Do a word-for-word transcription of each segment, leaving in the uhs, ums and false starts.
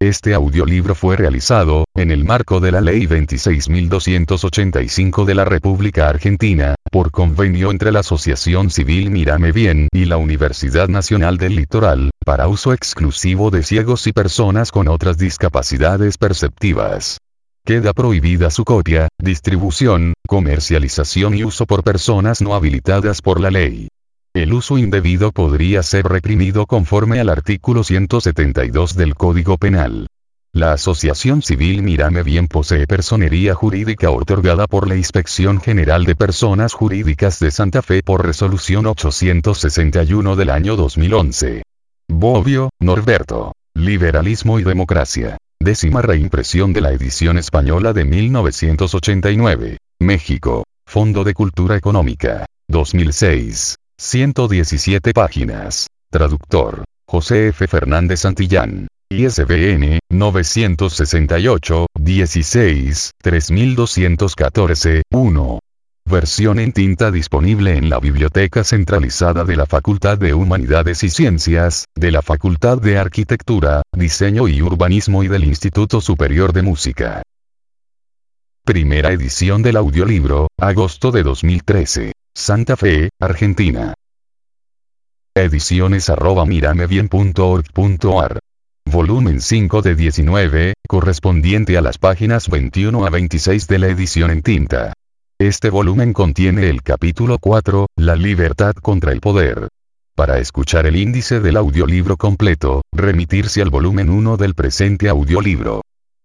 Este audiolibro fue realizado, en el marco de la Ley veintiséis mil doscientos ochenta y cinco de la República Argentina, por convenio entre la Asociación Civil Mírame Bien y la Universidad Nacional del Litoral, para uso exclusivo de ciegos y personas con otras discapacidades perceptivas. Queda prohibida su copia, distribución, comercialización y uso por personas no habilitadas por la ley. El uso indebido podría ser reprimido conforme al artículo ciento setenta y dos del Código Penal. La Asociación Civil Mírame Bien posee personería jurídica otorgada por la Inspección General de Personas Jurídicas de Santa Fe por resolución ochocientos sesenta y uno del año dos mil once. Bobbio, Norberto. Liberalismo y democracia. Décima reimpresión de la edición española de mil novecientos ochenta y nueve. México. Fondo de Cultura Económica. dos mil seis. ciento diecisiete páginas. Traductor. José F. Fernández Santillán. I S B N, novecientos sesenta y ocho, dieciséis, tres mil doscientos catorce, uno. Versión en tinta disponible en la Biblioteca Centralizada de la Facultad de Humanidades y Ciencias, de la Facultad de Arquitectura, Diseño y Urbanismo y del Instituto Superior de Música. Primera edición del audiolibro, agosto de dos mil trece. Santa Fe, Argentina. Ediciones arroba miramebien punto org punto ar. Volumen cinco de diecinueve, correspondiente a las páginas veintiuno a veintiséis de la edición en tinta. Este volumen contiene el capítulo cuatro, La libertad contra el poder. Para escuchar el índice del audiolibro completo, remitirse al volumen uno del presente audiolibro.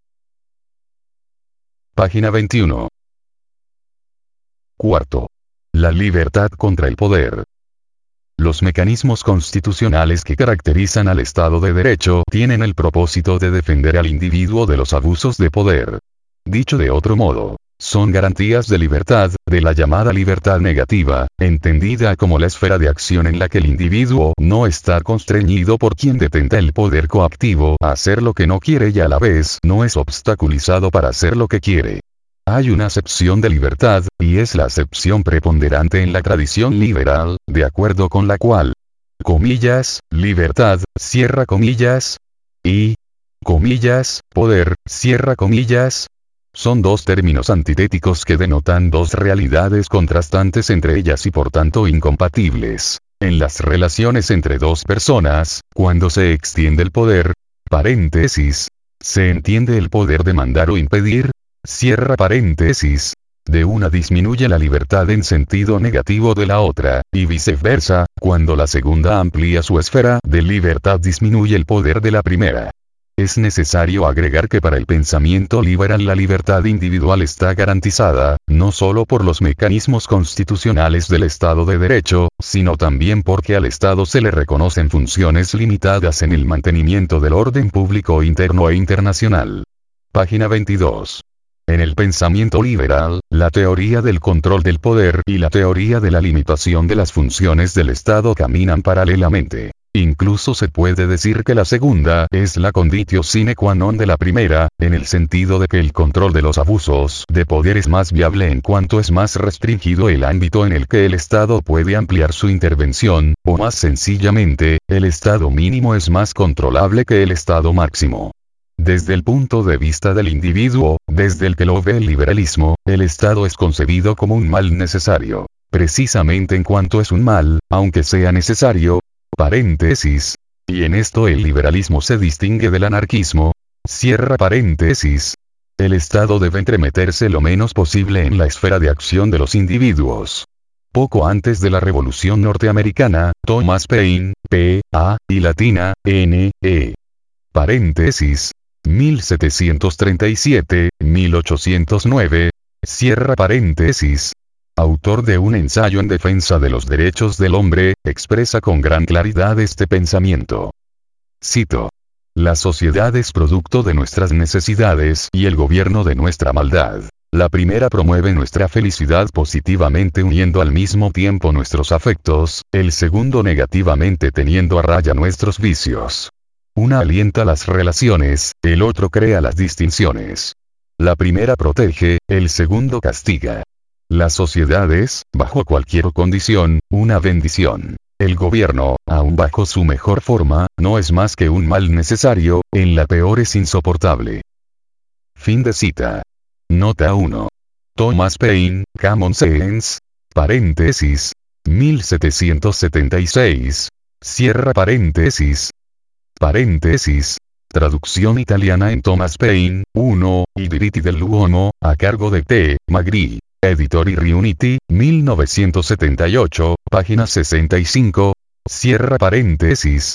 Página veintiuno. Cuarto. La libertad contra el poder. Los mecanismos constitucionales que caracterizan al Estado de Derecho tienen el propósito de defender al individuo de los abusos de poder. Dicho de otro modo, son garantías de libertad, de la llamada libertad negativa, entendida como la esfera de acción en la que el individuo no está constreñido por quien detenta el poder coactivo a hacer lo que no quiere y a la vez no es obstaculizado para hacer lo que quiere. Hay una acepción de libertad, y es la acepción preponderante en la tradición liberal, de acuerdo con la cual, comillas, libertad, cierra comillas, y, comillas, poder, cierra comillas, son dos términos antitéticos que denotan dos realidades contrastantes entre ellas y por tanto incompatibles. En las relaciones entre dos personas, cuando se extiende el poder, paréntesis, se entiende el poder de mandar o impedir, cierra paréntesis, de una disminuye la libertad en sentido negativo de la otra, y viceversa, cuando la segunda amplía su esfera de libertad disminuye el poder de la primera. Es necesario agregar que para el pensamiento liberal la libertad individual está garantizada, no solo por los mecanismos constitucionales del Estado de Derecho, sino también porque al Estado se le reconocen funciones limitadas en el mantenimiento del orden público interno e internacional. Página veintidós. En el pensamiento liberal, la teoría del control del poder y la teoría de la limitación de las funciones del Estado caminan paralelamente. Incluso se puede decir que la segunda es la conditio sine qua non de la primera, en el sentido de que el control de los abusos de poder es más viable en cuanto es más restringido el ámbito en el que el Estado puede ampliar su intervención, o más sencillamente, el Estado mínimo es más controlable que el Estado máximo. Desde el punto de vista del individuo, desde el que lo ve el liberalismo, el Estado es concebido como un mal necesario. Precisamente en cuanto es un mal, aunque sea necesario, paréntesis, y en esto el liberalismo se distingue del anarquismo, cierra paréntesis, el Estado debe entremeterse lo menos posible en la esfera de acción de los individuos. Poco antes de la Revolución Norteamericana, Thomas Paine, P. A. y latina, N. E. paréntesis, mil setecientos treinta y siete a mil ochocientos nueve, cierra paréntesis, autor de un ensayo en defensa de los derechos del hombre, expresa con gran claridad este pensamiento. Cito: la sociedad es producto de nuestras necesidades y el gobierno de nuestra maldad. La primera promueve nuestra felicidad positivamente uniendo al mismo tiempo nuestros afectos, el segundo negativamente teniendo a raya nuestros vicios. Una alienta las relaciones, el otro crea las distinciones. La primera protege, el segundo castiga. La sociedad es, bajo cualquier condición, una bendición. El gobierno, aun bajo su mejor forma, no es más que un mal necesario, en la peor es insoportable. Fin de cita. Nota uno. Thomas Paine, Common Sense, paréntesis, mil setecientos setenta y seis, cierra paréntesis, paréntesis, traducción italiana en Thomas Paine, uno, I diritti dell'uomo, a cargo de T. Magri, Editori Riuniti, mil novecientos setenta y ocho, página sesenta y cinco, cierra paréntesis.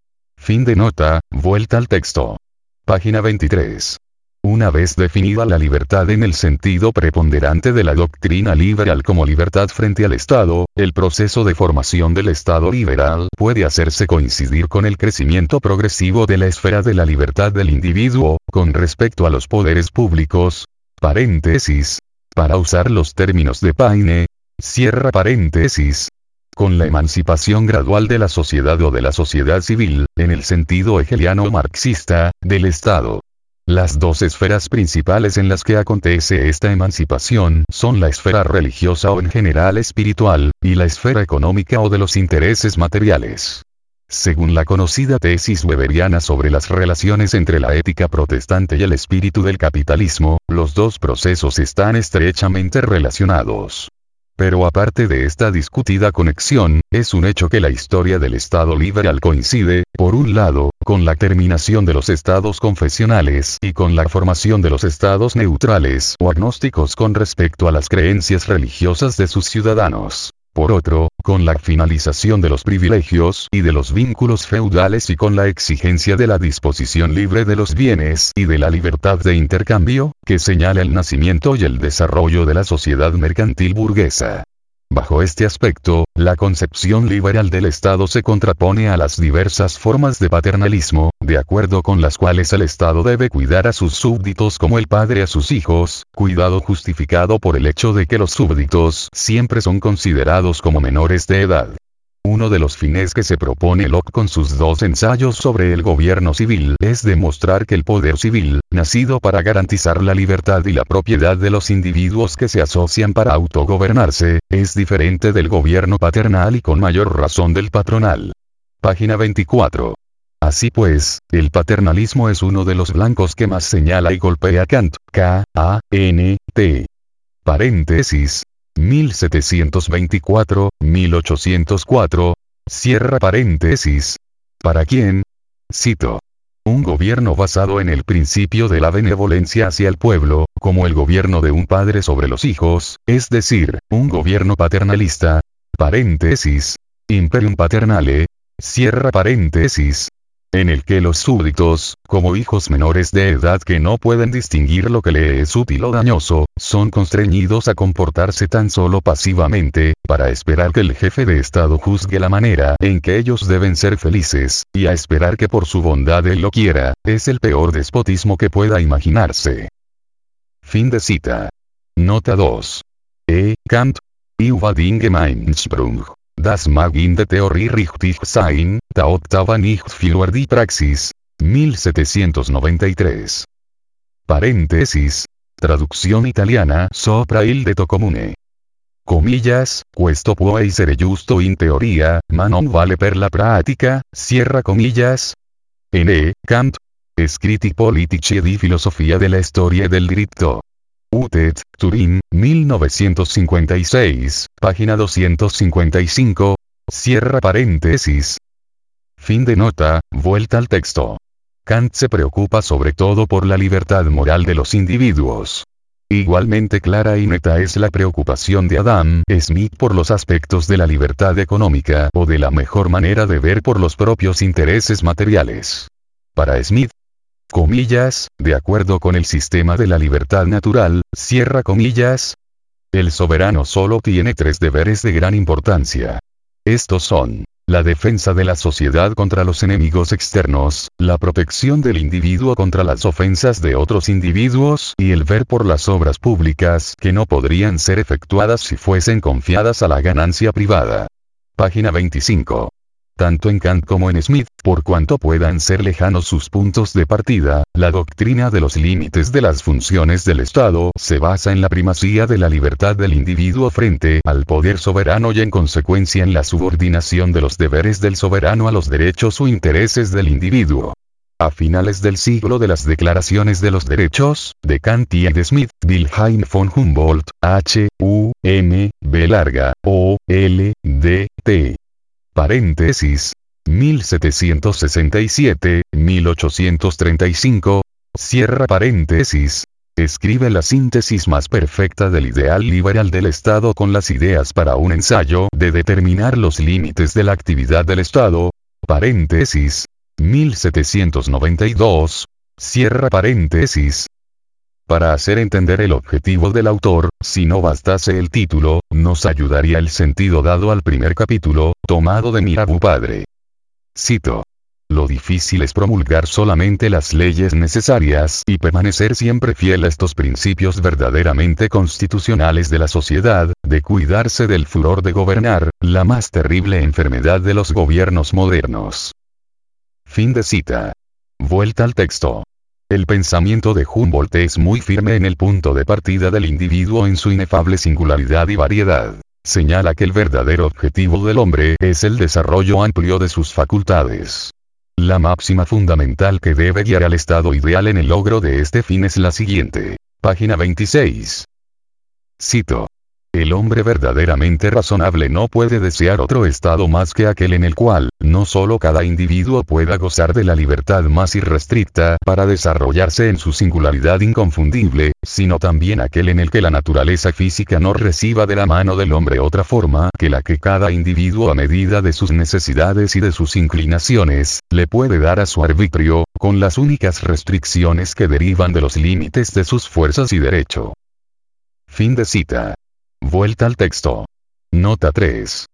Fin de nota, vuelta al texto. Página veintitrés. Una vez definida la libertad en el sentido preponderante de la doctrina liberal como libertad frente al Estado, el proceso de formación del Estado liberal puede hacerse coincidir con el crecimiento progresivo de la esfera de la libertad del individuo, con respecto a los poderes públicos, paréntesis, para usar los términos de Paine, cierra paréntesis, con la emancipación gradual de la sociedad o de la sociedad civil, en el sentido hegeliano marxista, del Estado. Las dos esferas principales en las que acontece esta emancipación son la esfera religiosa o en general espiritual, y la esfera económica o de los intereses materiales. Según la conocida tesis weberiana sobre las relaciones entre la ética protestante y el espíritu del capitalismo, los dos procesos están estrechamente relacionados. Pero aparte de esta discutida conexión, es un hecho que la historia del Estado liberal coincide, por un lado, con la terminación de los estados confesionales y con la formación de los estados neutrales o agnósticos con respecto a las creencias religiosas de sus ciudadanos. Por otro, con la finalización de los privilegios y de los vínculos feudales y con la exigencia de la disposición libre de los bienes y de la libertad de intercambio, que señala el nacimiento y el desarrollo de la sociedad mercantil burguesa. Bajo este aspecto, la concepción liberal del Estado se contrapone a las diversas formas de paternalismo, de acuerdo con las cuales el Estado debe cuidar a sus súbditos como el padre a sus hijos, cuidado justificado por el hecho de que los súbditos siempre son considerados como menores de edad. Uno de los fines que se propone Locke con sus dos ensayos sobre el gobierno civil es demostrar que el poder civil, nacido para garantizar la libertad y la propiedad de los individuos que se asocian para autogobernarse, es diferente del gobierno paternal y con mayor razón del patronal. Página veinticuatro. Así pues, el paternalismo es uno de los blancos que más señala y golpea Kant, K A N T. Paréntesis. mil setecientos veinticuatro a mil ochocientos cuatro, cierra paréntesis. ¿Para quién? Cito. Un gobierno basado en el principio de la benevolencia hacia el pueblo, como el gobierno de un padre sobre los hijos, es decir, un gobierno paternalista, paréntesis, imperium paternale, cierra paréntesis, en el que los súbditos, como hijos menores de edad que no pueden distinguir lo que le es útil o dañoso, son constreñidos a comportarse tan solo pasivamente, para esperar que el jefe de Estado juzgue la manera en que ellos deben ser felices, y a esperar que por su bondad él lo quiera, es el peor despotismo que pueda imaginarse. Fin de cita. Nota dos. E. Kant. Über den Gemeinsprung. Das mag in der Theorie richtig sein, da octava nicht für die Praxis. mil setecientos noventa y tres. Paréntesis. Traducción italiana sopra il detto comune. Comillas, questo può essere giusto in teoria, ma non vale per la pratica, cierra comillas. N. Kant. Scritti politici e di filosofia della storia del diritto. Utet, Turín, mil novecientos cincuenta y seis, página doscientos cincuenta y cinco, cierra paréntesis. Fin de nota, vuelta al texto. Kant se preocupa sobre todo por la libertad moral de los individuos. Igualmente clara y neta es la preocupación de Adam Smith por los aspectos de la libertad económica o de la mejor manera de ver por los propios intereses materiales. Para Smith, comillas, de acuerdo con el sistema de la libertad natural, cierra comillas, el soberano solo tiene tres deberes de gran importancia. Estos son: la defensa de la sociedad contra los enemigos externos, la protección del individuo contra las ofensas de otros individuos y el ver por las obras públicas que no podrían ser efectuadas si fuesen confiadas a la ganancia privada. Página veinticinco. tanto en Kant como en Smith, por cuanto puedan ser lejanos sus puntos de partida, la doctrina de los límites de las funciones del Estado se basa en la primacía de la libertad del individuo frente al poder soberano y en consecuencia en la subordinación de los deberes del soberano a los derechos o intereses del individuo. A finales del siglo de las Declaraciones de los Derechos, de Kant y de Smith, Wilhelm von Humboldt, H, U, M, B larga, O, L, D, T. Paréntesis. mil setecientos sesenta y siete a mil ochocientos treinta y cinco. Cierra paréntesis. Escribe la síntesis más perfecta del ideal liberal del Estado con las ideas para un ensayo de determinar los límites de la actividad del Estado. Paréntesis. mil setecientos noventa y dos. Cierra paréntesis. Para hacer entender el objetivo del autor, si no bastase el título, nos ayudaría el sentido dado al primer capítulo, tomado de Mirabeau padre. Cito. Lo difícil es promulgar solamente las leyes necesarias y permanecer siempre fiel a estos principios verdaderamente constitucionales de la sociedad, de cuidarse del furor de gobernar, la más terrible enfermedad de los gobiernos modernos. Fin de cita. Vuelta al texto. El pensamiento de Humboldt es muy firme en el punto de partida del individuo en su inefable singularidad y variedad. Señala que el verdadero objetivo del hombre es el desarrollo amplio de sus facultades. La máxima fundamental que debe guiar al estado ideal en el logro de este fin es la siguiente. Página veintiséis. Cito. El hombre verdaderamente razonable no puede desear otro estado más que aquel en el cual, no solo cada individuo pueda gozar de la libertad más irrestricta para desarrollarse en su singularidad inconfundible, sino también aquel en el que la naturaleza física no reciba de la mano del hombre otra forma que la que cada individuo a medida de sus necesidades y de sus inclinaciones, le puede dar a su arbitrio, con las únicas restricciones que derivan de los límites de sus fuerzas y derecho. Fin de cita. Vuelta al texto. Nota tres.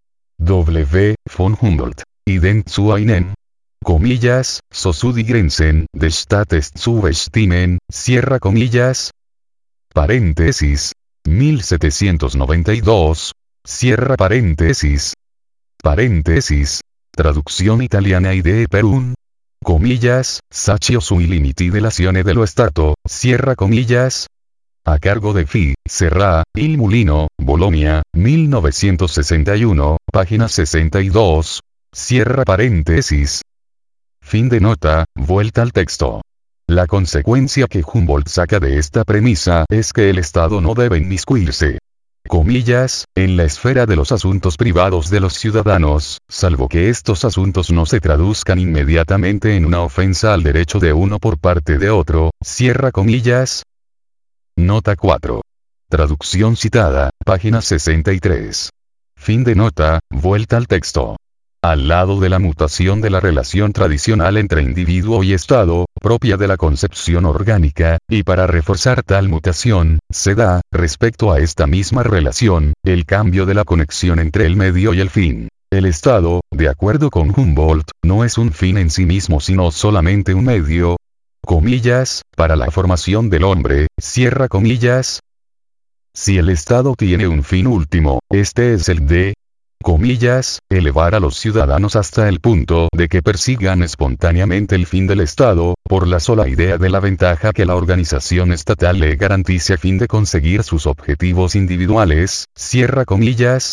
W. von Humboldt. Ident zu einem. Comillas, so zu die Grenzen des Staates zu bestimmen, cierra comillas. Paréntesis. mil setecientos noventa y dos. Cierra paréntesis. Paréntesis. Traducción italiana idee per un. Comillas, saccio sui limiti dell'azione dello Stato, cierra comillas. A cargo de Fi, Serra, Il Mulino, Bolonia, mil novecientos sesenta y uno, página sesenta y dos. Cierra paréntesis. Fin de nota, vuelta al texto. La consecuencia que Humboldt saca de esta premisa es que el Estado no debe inmiscuirse, comillas, en la esfera de los asuntos privados de los ciudadanos, salvo que estos asuntos no se traduzcan inmediatamente en una ofensa al derecho de uno por parte de otro, cierra comillas. Nota cuatro. Traducción citada, página sesenta y tres. Fin de nota, vuelta al texto. Al lado de la mutación de la relación tradicional entre individuo y Estado, propia de la concepción orgánica, y para reforzar tal mutación, se da, respecto a esta misma relación, el cambio de la conexión entre el medio y el fin. El Estado, de acuerdo con Humboldt, no es un fin en sí mismo sino solamente un medio, comillas, para la formación del hombre, cierra comillas. Si el Estado tiene un fin último, este es el de, comillas, elevar a los ciudadanos hasta el punto de que persigan espontáneamente el fin del Estado, por la sola idea de la ventaja que la organización estatal le garantice a fin de conseguir sus objetivos individuales, cierra comillas.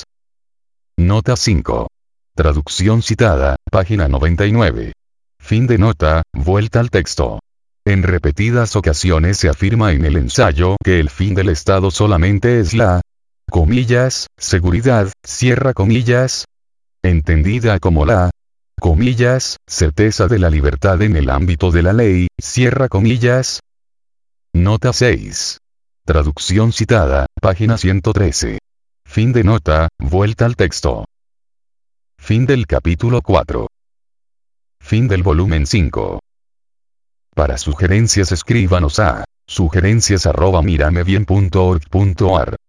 Nota cinco. Traducción citada, página noventa y nueve. Fin de nota, vuelta al texto. En repetidas ocasiones se afirma en el ensayo que el fin del Estado solamente es la, comillas, seguridad, cierra comillas, entendida como la, comillas, certeza de la libertad en el ámbito de la ley, cierra comillas. Nota seis. Traducción citada, página ciento trece. Fin de nota, vuelta al texto. Fin del capítulo cuatro. Fin del volumen cinco. Para sugerencias escríbanos a sugerencias arroba miramebien punto org punto ar.